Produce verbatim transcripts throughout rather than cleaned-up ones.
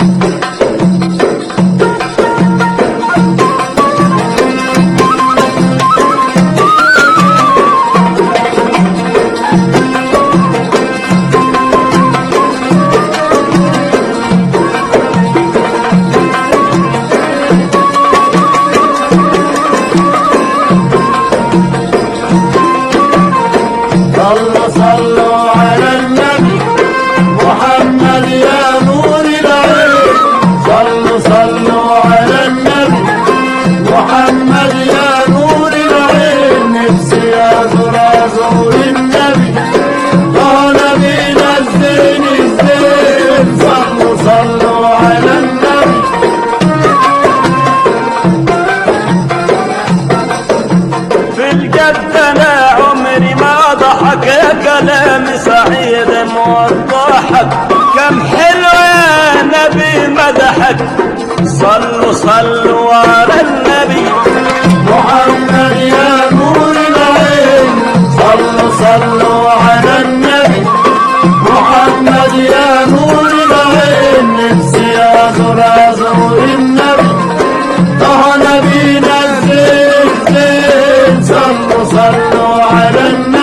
كلام سعيد موضحك كم حلو يا نبي مدحك. صلوا صلوا على النبي محمد يا نور العين. صلوا صلوا على النبي محمد يا نور العين. نفسي ازور ازور النبي طه نبينا الزين زين. صلوا صلوا على النبي.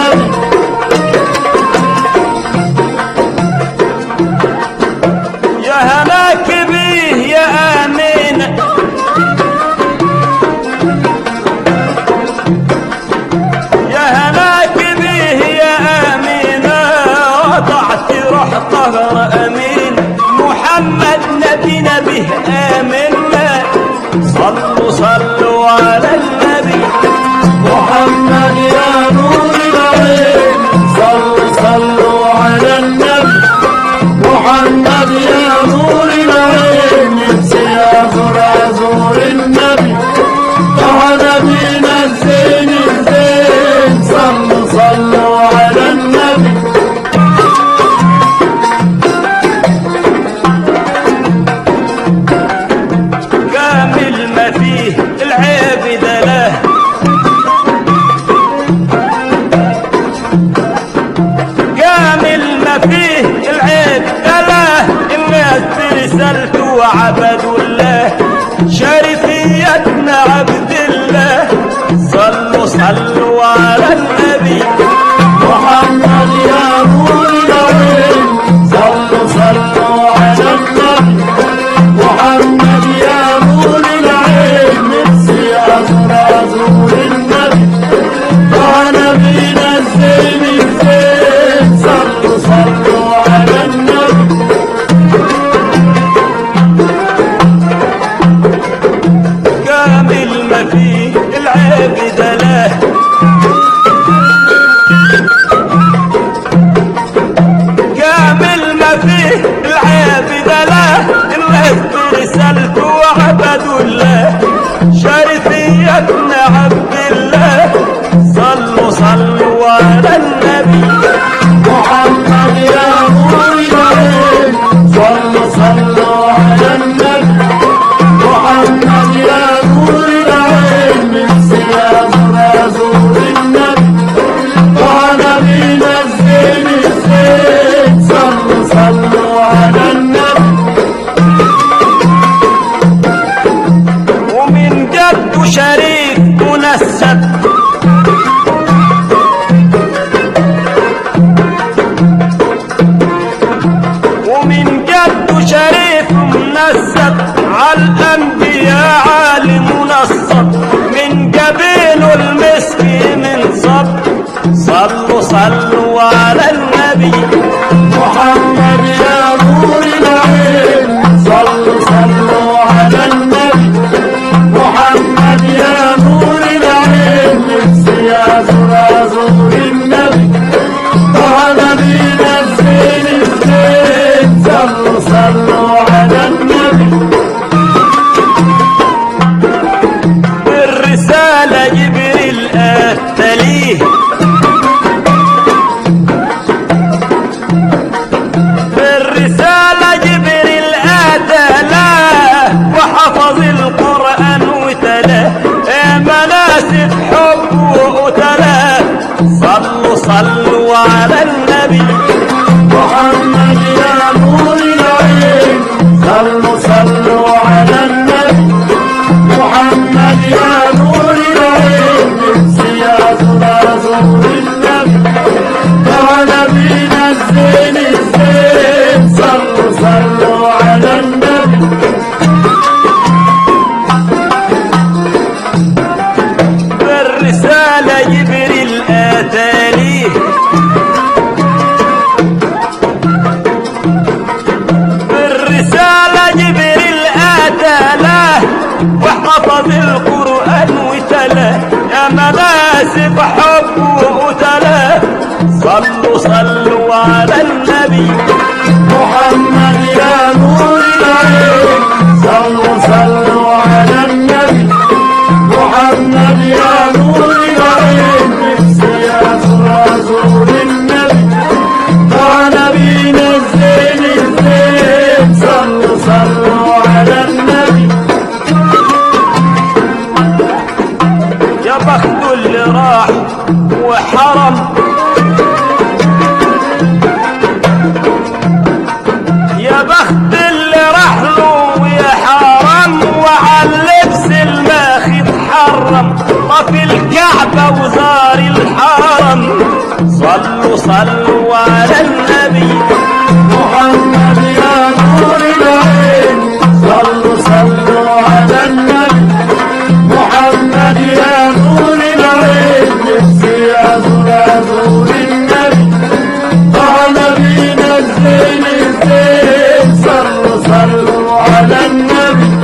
يا هناك بيه يا امين يا هناك بيه يا امين. وضعت روح طهر امين محمد نبينا به امنا. صلوا صلوا على النبي محمد يا نور العين. صلوا صلوا على النبي محمد يا نور العين. نفسي ازور ازور النبي طه نبينا الزين الزين. صلوا صلوا على النبي. كامل ما فيه العيب دلاه. كامل ما فيه العيب دلاه. الناس برسالته وعبدوا الله شريفيتنا عبد الله. صلوا صلوا على النبي محمد يا نور العين. صلوا صلوا على النبي محمد يا نور العين. نفسي ازور ازور النبي طه نبينا الزين الزين. صلوا صلوا على النبي. كامل ما فيه العيب دلاه. كامل ما فيه العيب دلاه. الناس برسالته وعبدوا الله شريفيتنا عبد الله. صلوا صلوا على النبي محمد يا نور العين. صلوا صلوا على النبي محمد يا نور العين. نفسي ازور ازور النبي طه نبينا الزين الزين. صلوا صلوا على النبي. ومن جد شريف منسب ومن جد شريف منسب على الانبياء عالي منصب. من جبينه المسك من صب. صلوا صلوا على النبي محمد يا نور العين. صلوا صلوا على النبي محمد يا نور العين. نفسي ازور ازور النبي طه نبينا الزين الزين. صلوا صلوا على النبي. بالرسالة جبريل اتليه. مناسب حب وقتله. صلوا صلوا على النبي محمد يا نور العين صلوا صلوا على النبي محمد يا نور العين نفسي ازور ازور النبي وانا بينا الزين الزين صلوا صلوا على النبي. يا بخت اللي راح وحرم يا بخت اللي راح له وحرم وعاللبس الماخد حرم طف الكعبة وزار الحرم. صلوا صلوا على النبي محمد يا نور العين صلوا صلوا على النبي محمد يا نور العين نفسي ازور ازور النبي وانا بينا الزين الزين صلوا صلوا على النبي.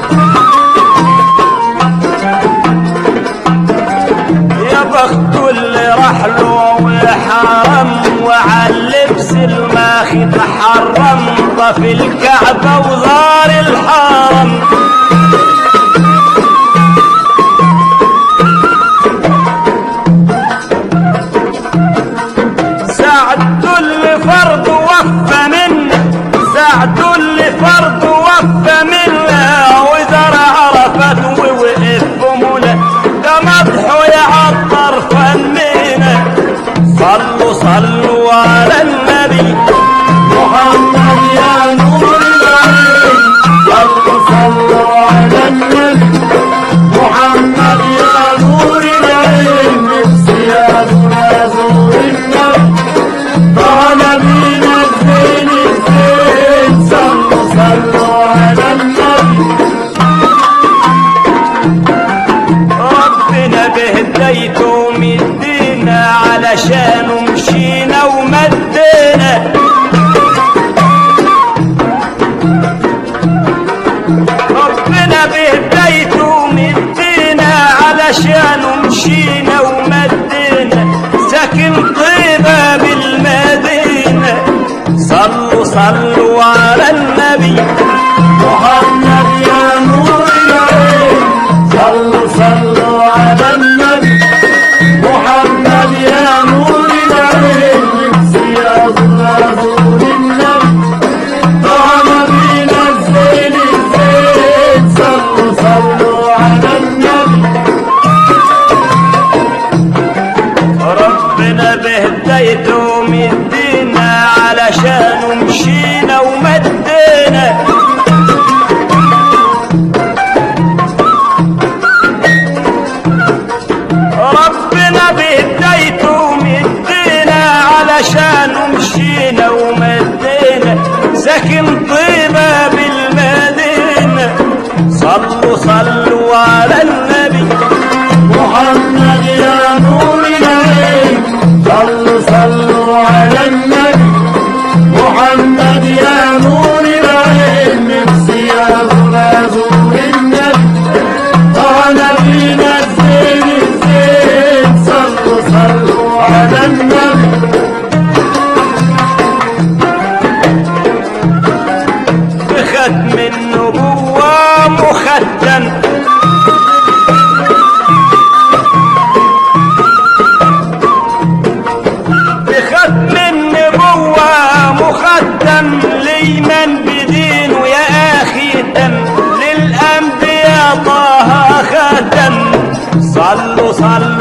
يا بخت اللي راح له وحرم وعاللبس الماخد حرم طف الكعبة وزار الحرم. سعد اللي فرض وفى منه سعد اللي فرض وفى منه وزار عرفت ووقف بمنى ده مدحه يعطر فنينه. صلوا صلوا على النبي محمد يا نور العين صلوا صلوا على النبي محمد يا نور العين نفسي ازور ازور النبي وانا بينا الزين الزين صلوا صلوا على النبي. ربنا بهديته مدينا علشانه مشينا ومدينا. ربنا بهديته مدينا علشانه مشينا ومدينا ساكن طيبة بالمدينة. صلوا صلوا على النبي محمد يا نور العين صلوا صلوا على النبي محمد يا نور العين نفسي ازور ازور النبي وانا بينا الزين الزين صلوا صلوا على النبي. ربنا بهديته مدينا علشانه مشينا ومدينا. ربنا بهديته مدينا علشانه مشينا ومدينا ساكن طيبة بالمدينة. صلوا صلوا على النبي محمد يا نور العين صلوا صلوا على النبي محمد يا نور العين نفسي ازور ازور النبي وانا بينا الزين الزين صلوا صلوا على النبي. بختم النبوة مختم بختم النبوة مختم لمن بدينه يا أخي تم للأنبياء طه ختم. صلوا صلوا